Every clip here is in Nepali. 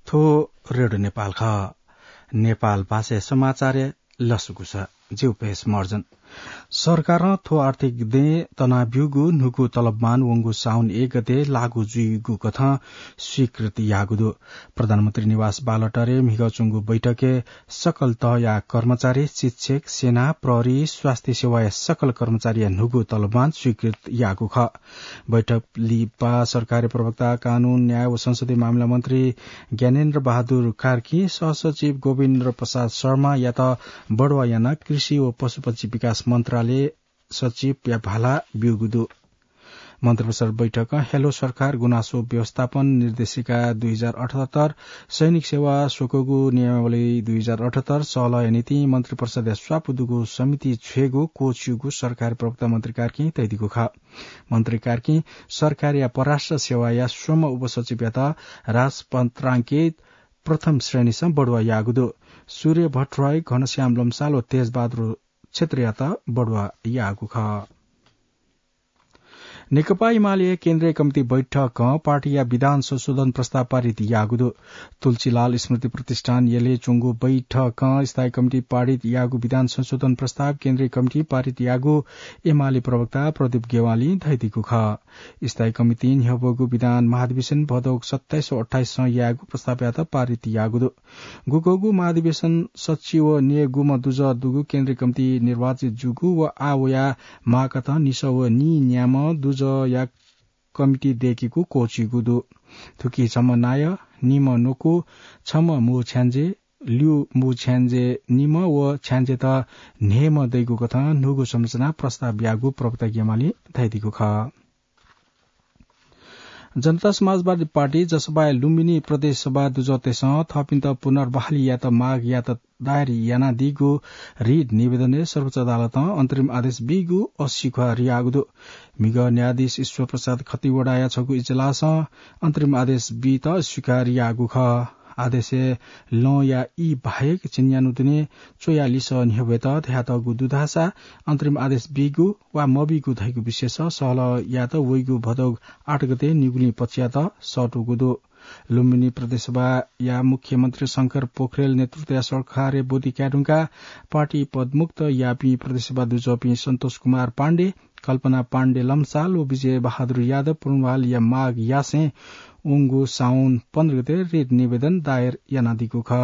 थो रेडियो नेपाल ख नेपाल भाषा समाचार लसुगु छ जीव पेश मर्जन सरकार थो आर्थिक दे तनाब्युगु नुगु तलबमान वंगु साउन 1 गते लागू जुइगु कथा स्वीकृति यागुदु प्रधानमन्त्री निवास बालटरे मिगचुंगु बैठके सकल तह या कर्मचारी शिक्षक सेना प्रहरी स्वास्थ्य सेवा या सकल कर्मचारी नुगु तलबमान स्वीकृत यागु ख बैठक लिपा सरकारी प्रवक्ता कानून न्याय व संसदीय मामला मन्त्री ज्ञानेन्द्र बहादुर कार्की सहसचिव गोविन्द प्रसाद शर्मा या त बडवा याना कृषि व पशुपक्षी विकास मन्त्रालय सचिव या भाला बिउगुदु मन्त्री परिषद बैठक हेलो सरकार गुनासो व्यवस्थापन निर्देशिका 2078 सैनिक सेवा सोकोगु नियमावली 2078 सलय नीति मन्त्री परिषद स्वापुदुगु समिति छेगु कोचिगु सरकारी प्रवक्ता मन्त्री कार्की तैदिगु ख मन्त्री कार्की सरकारी या परराष्ट्र सेवा या श्रम उपसचिव या त राजपत्राङ्कित प्रथम श्रेणीसम्म बडुवा यागुदु सूर्य भट्टराई घनश्याम लम्साल व तेजबहादुर क्षेत्रीय त बडुवा यागु ख नेकपा एमाले केन्द्रीय कमिटी बैठक पार्टी या विधान संशोधन प्रस्ताव पारित यागुदु तुलसीलाल स्मृति प्रतिष्ठान येले चुंगु बैठक स्थायी कमिटी पारित यागु विधान संशोधन प्रस्ताव केन्द्रीय कमिटी पारित यागु एमाले प्रवक्ता प्रदीप गेवाली धैदिगु ख स्थायी कमिटी न्यबगु विधान महाधिवेशन भदौग 27 और 28 यागु प्रस्ताव यात पारित यागुदु गुगोगु महाधिवेशन सचिव ने गुम दुज दुगु केन्द्रीय कमिटी निर्वाचित जुगु व आवया माकथ निसव नि न्याम दुज या कमिटी देकीको कोचिगुदु थुकी छम नाय निम नोकु छम मु छ्यान्जे लिउ मु छ्यान्जे निम व छ्यान्जे त नेम दैगु कथा नुगु संरचना प्रस्ताव यागु प्रवक्ता गेमाली धैदिगु ख जनता समाजवादी पार्टी जसपा लुम्बिनी प्रदेश सभा दुजतेस थपिन्त पुनर्बहाली या त माग या त दायर याना दिगु रिट निवेदनले सर्वोच्च अदालत अन्तरिम आदेश बिगु 80 ख रियागुदु मिग न्यायाधीश ईश्वर प्रसाद खतिवडाया छगु इजलास अन्तरिम आदेश बि त स्वीकार यागु ख आदेश ल या ई बाहेक चिन्यानुदिने 44 निहबेत ध्यातगु दुधासा अन्तरिम आदेश बिगु वा मबिगु धैगु विशेष सहल या त वइगु भदौग 8 गते निगुली पछिया त सटुगुदु लुम्बिनी प्रदेशसभा या मुख्यमन्त्री शंकर पोखरेल नेतृत्व सरकारले बोधी क्याडुङका पार्टी पदमुक्त यापी प्रदेशसभा दुजपी सन्तोष कुमार पाण्डे कल्पना पाण्डे लम्साल व विजय बहादुर यादव पूर्णवाल या माघ यासे उंगु साउन 15 गते रिट निवेदन दायर यानादिगु ख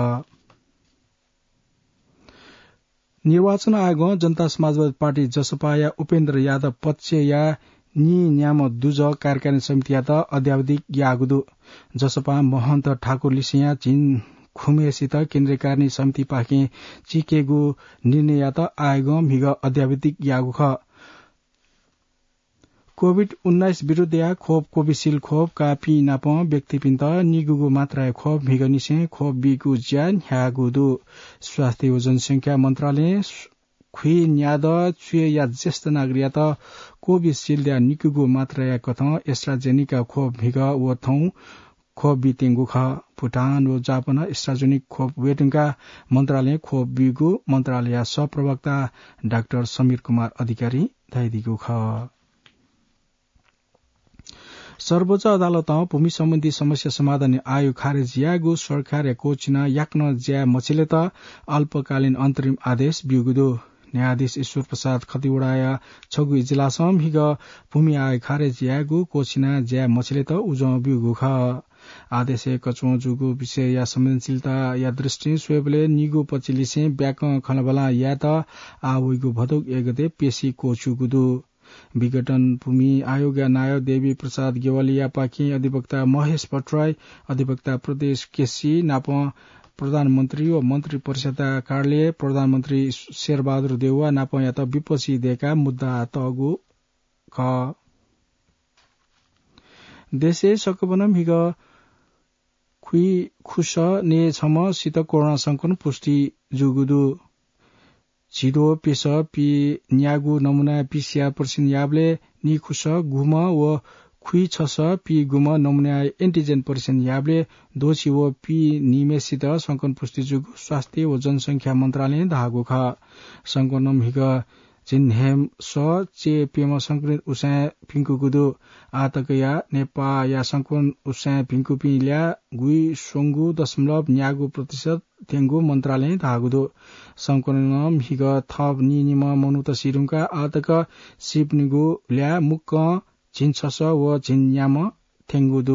निर्वाचन आयोग जनता समाजवादी पार्टी जसपा या उपेन्द्र यादव पक्ष या नि न्याम दुज कार्यकारिणी समिति त अध्यावधिक यागुदु जसपा महन्त ठाकुर लिसिया चिन खुमेसित केन्द्रीय कार्य समिति पाके चिकेगु निर्णय त आयोग मिग अध्यावधिक यागु ख कोभिड-19 विरुद्ध या खोप कोविशील्ड खोप कापी नाप व्यक्तिपिन्त निगुगु मात्रा खोप मिग निसे खोप बिगु ज्यान ह्यागुदु स्वास्थ्य व जनसंख्या मन्त्रालय खुइ न्याद चुए या ज्येष्ठ नागरिक त कोविशील्ड या निगुगु मात्रा या कथ एस्ट्राजेनिका खोप मिग व थौ खोप बितेंगु ख भुटान व जापान एस्ट्राजेनिक खोप वेटुङका मन्त्रालय खोप बिगु मन्त्रालय सहप्रवक्ता डाक्टर समीर कुमार अधिकारी धाइदिगु ख सर्वोच्च अदालत भूमि सम्बन्धी समस्या समाधान आयोग खारेज यागु सरकार कोचिना याक्न ज्या मछिले त अल्पकालीन अन्तरिम आदेश बिउगुदु न्यायाधीश ईश्वर प्रसाद खतिवडाया छगु इजलास हिग भूमि आयोग खारेज यागु कोचिना ज्या मछिले त उज बिउगु ख आदेश कचो जुगु विषय या संवेदनशीलता या दृष्टि स्वेबले निगु पछिलिसे ब्याक खलबला या त आवइगु भदौग 1 गते पेशी कोचुगुदु विघटन भूमि आयोग नायक देवी प्रसाद गेवालिया पाखी अधिवक्ता महेश भट्टराई अधिवक्ता प्रदेश केसी नाप प्रधानमन्त्री व मन्त्री परिषद कार्यालय प्रधानमन्त्री शेरबहादुर देउवा नाप या त विपक्षी दिएका मुद्दा तगु ख देशे सकबन मिग खुइ खुश ने छम सित कोरोना संक्रमण पुष्टि जुगुदु छिदो पेश पि न्यागु नमुना पिसिया पर्सिन याबले नि खुश गुम व खुइ छस पि गुम नमुना एन्टिजेन पर्सिन याबले दोषी व पि निमेसित संक्रमण पुष्टि जुगु स्वास्थ्य व जनसंख्या मन्त्रालय धागु ख संक्रमण हिग जिन्हेम स चे पेम संक्रित उसाय पिंकुगुदु आतकया नेपा या संकुन उसाय पिंकु पिल्या गुई सोंगु दशमलव न्यागु प्रतिशत तेंगु मन्त्रालय धागुदु संकुन हिग थप निनिम मनुत सिरुङका आतक सिपनिगु ल्या मुक्क झिनछस व झिन्याम थेंगुदु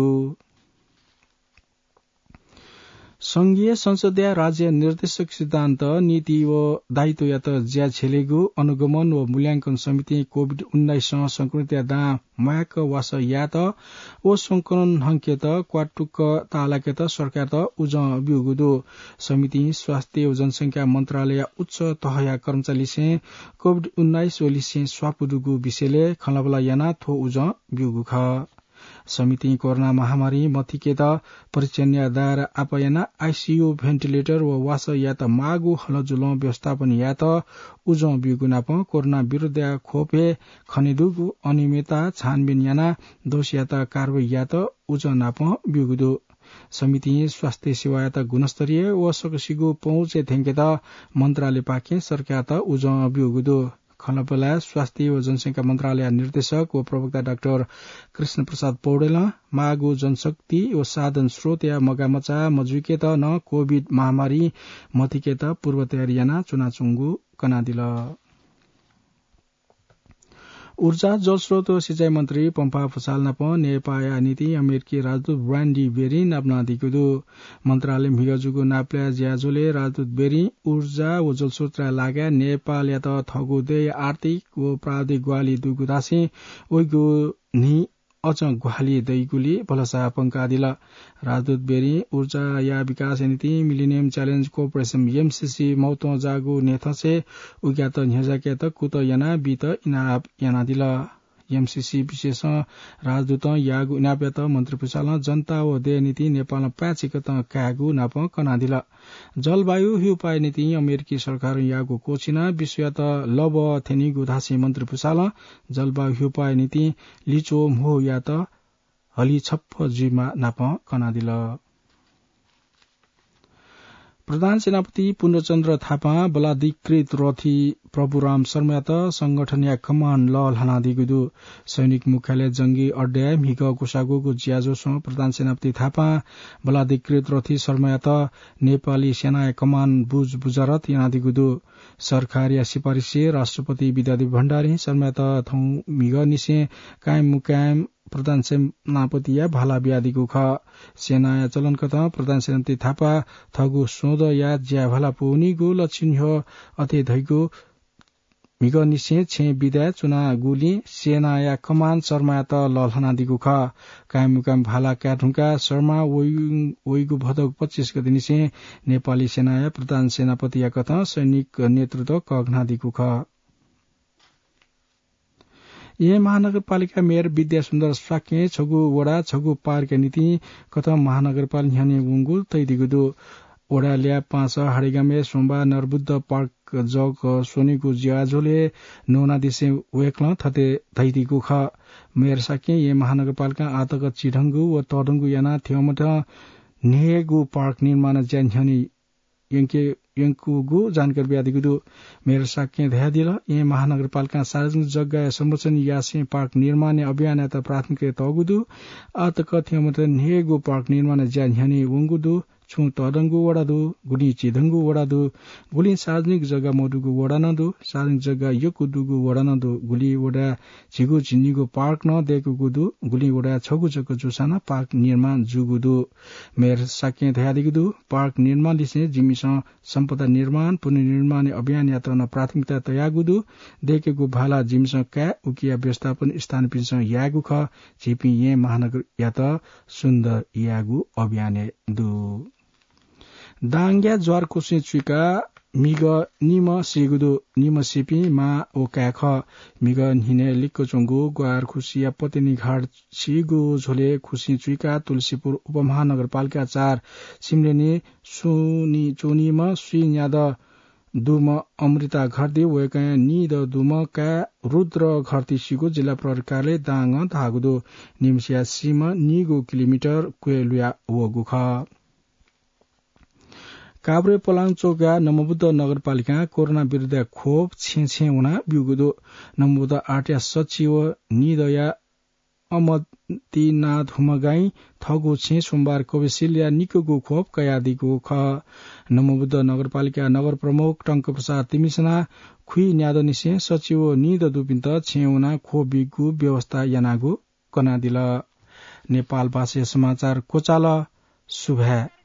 संघीय संसदीय राज्य निर्देशक सिद्धान्त नीति व दायित्व यात ज्या छेलेगु अनुगमन व मूल्यांकन समिति कोभिड-19 संक्रमित दा मायक वास यात ओ संकलन हंकेत क्वाटुक तालाकेत सरकार त उज बिउगुदु समिति स्वास्थ्य व जनसंख्या मन्त्रालय उच्च तहया कर्मचारी से कोभिड-19 ओलिसे स्वापुदुगु विषयले खलबला याना थो उज बिउगु ख समिति कोरोना महामारी मथिकेत परिचन्या दार आपयना आईसीयू भेन्टिलेटर व वास यात मागु हलजुल व्यवस्थापन यात उज बिगुनाप कोरोना विरुद्ध खोपे खनिदुगु अनियमितता छानबिन याना दोष यात कारवाही यात उज नाप बिगुदु समिति स्वास्थ्य सेवा यात गुणस्तरीय व सकसिगु पहुँचे थेंकेत मन्त्रालय पाके सरकार त उज बिगुदु खलपला स्वास्थ्य व जनसंख्या मन्त्रालय निर्देशक व प्रवक्ता डाक्टर कृष्ण प्रसाद पौडेल मागु जनशक्ति व साधन स्रोत या मगामचा मजुकेत न कोभिड महामारी मथिकेत पूर्व तयारी याना चुनाचुङ्गु कनादिल ऊर्जा जलस्रोत व सिंचाई मन्त्री पम्पा फुसाल नप नेपाया नीति अमेरिकी राजदूत ब्रान्डी बेरी नाप्ना दिगुदु मन्त्रालय मिगजुगु नाप्ल्या ज्याजोले राजदूत बेरी ऊर्जा व जलस्रोत लाग्या नेपाल या त थगुदे आर्थिक व प्राविधिक ग्वाली दुगुदासी ओइगु नि अच ग्वाली दैगुली भलसा पंका दिल राजदूत बेरी ऊर्जा या विकास नीति मिलेनियम च्यालेन्ज कोर्पोरेशन एमसीसी मौतो जागु नेथसे उग्यात न्हेजाकेत कुत याना बित इनाप याना दिल एमसीसी विशेष राजदूत यागु इनाप्यात मन्त्री पुसाल जनता व दे नीति नेपाल प्याचिकत कागु नाप कनादिल जलवायु हिउपाय नीति अमेरिकी सरकार यागु कोचिना विश्वयात लब थेनी गुधासी मन्त्री पुसाल जलवायु हिउपाय नीति लिचो मो यात हली छप्प जीमा नाप कनादिल प्रधान सेनापति पूर्णचन्द्र थापा बलाधिकृत रथी प्रभुराम शर्मात संगठन या कमाण्ड ल हनादिगुदु सैनिक मुख्यालय जंगी अड्डा मिग कुसागुगु ज्याजोसो प्रधान सेनापति थापा बलाधिकृत रथी शर्मात नेपाली सेना या कमाण्ड बुज बुजारत यानादिगुदु सरकार या सिफारिसे राष्ट्रपति विद्यादेवी भण्डारी शर्मात थौ मिग निसे कायम मुकायम प्रधान सेनापति या भाला ब्यादिगु ख सेना या चलन कथा प्रधान सेनापति थापा थगु सोध या ज्या भाला पुनिगु लक्षण हो अथे धैगु मिग निसे छे विद्या चुना गुली सेना या कमान शर्मा त ललहना दिगु ख कायम मुकाम भाला क्याठुका शर्मा ओइगु भदक 25 गते निसे नेपाली सेना या प्रधान सेनापति या कथा सैनिक नेतृत्व कघना दिगु ख ये महानगरपालिका मेयर विद्या सुन्दर साके छगु वडा छगु पार्क नीति कथा महानगरपालिका न्याने बुंगुल तैदिगुदु वडा ल्या 5 हाडीगामे सोमबा नरबुद्ध पार्क जग सोनीगु ज्याजोले नोना दिसे वेक्ल थते तैदिगु ख मेयर साके ये महानगरपालिका आतक चिढंगु व तडंगु याना थेमठ नेगु पार्क निर्माण ज्यान्हनी यंकुगु जानकारी ब्यादिगुदु मेयर साके ध्यादिल ये महानगरपालिका सार्वजनिक जग्गा संरक्षण यासे पार्क निर्माण अभियान त प्राथमिकता तगुदु आतक थेमठ नेगु पार्क निर्माण ज्यान्हनी वंगुदु छु तडंगु वडादु गुली चिधंगु वडादु गुली सार्वजनिक जग्गा मोडुगु वडानदु सार्वजनिक जग्गा यकुदुगु वडानदु गुली वडा छिगु चिन्नीगु पार्क न देखुगुदु गुली वडा छगु जग्गा जुसाना पार्क निर्माण जुगुदु मेयर साके ध्यादिगुदु पार्क निर्माण लिसे जिमिस सम्पदा निर्माण पुनर्निर्माण अभियान यात्रा प्राथमिकता तयागुदु देखेगु भाला जिमिस का उकिया व्यवस्थापन स्थान पिस यागु ख छिपि ये महानगर यात सुन्दर यागु अभियान दु दाङ्ग्या ज्वार कोसे चुका मिग निम सिगुदु निम सिपी मा ओका ख मिग हिने लिक्को चंगु ग्वार खुसिया पतिनी घाट सिगु झोले खुसी चुका तुलसीपुर उपमहानगरपालिका 4 सिमलेनी सुनी चोनीमा सुइन्याद दुम अमृता घरदी वेकया निद दुम का रुद्र घरती सिगु जिल्ला प्रहरी कार्यालय दाङ धागुदु निमसिया सीमा निगु किलोमिटर क्वेलुया वगु ख काभ्रे पलाङचोका नमबुद्ध नगरपालिका कोरोना विरुद्ध खोप छे उना बिउगुदो नमबुद्ध आट्या सचिव निदया अमतिनाथ हुमगाई थगु छे सोमबार कोविशील्ड या निकोगु खोप कयादिगु ख नमबुद्ध नगरपालिका नगर प्रमुख टंक प्रसाद तिमिसना खुई न्यादनिसे सचिव निद दुपिन्त छेउना खोप बिगु व्यवस्था यानागु कनादिल नेपाल भाषा समाचार कोचाल सुभा